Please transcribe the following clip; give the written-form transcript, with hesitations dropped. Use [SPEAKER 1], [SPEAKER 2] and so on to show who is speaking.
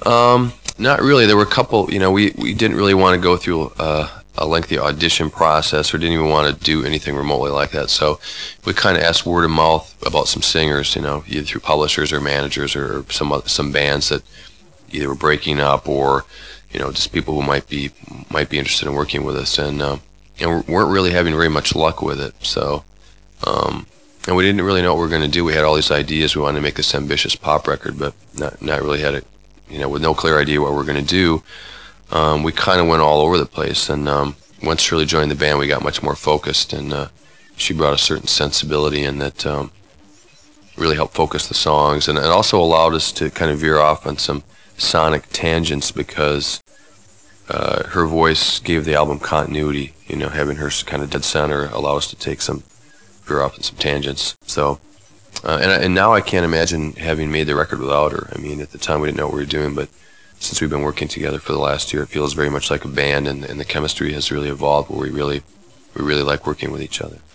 [SPEAKER 1] Not really. There were a couple, we didn't really want to go through a lengthy audition process or didn't even want to do anything remotely like that. So we kind of asked word of mouth about some singers, either through publishers or managers or some bands that either were breaking up or, just people who might be interested in working with us. And we weren't really having very much luck with it. So, and we didn't really know what we were going to do. We had all these ideas. We wanted to make this ambitious pop record, but not really had it, with no clear idea what we were going to do. We kind of went all over the place, and once Shirley joined the band, we got much more focused, and she brought a certain sensibility in that really helped focus the songs, and it also allowed us to kind of veer off on some sonic tangents because her voice gave the album continuity. Having her kind of dead center allowed us to veer off on some tangents. So, and now I can't imagine having made the record without her. I mean, at the time we didn't know what we were doing, but since we've been working together for the last year, it feels very much like a band, and the chemistry has really evolved where we really like working with each other.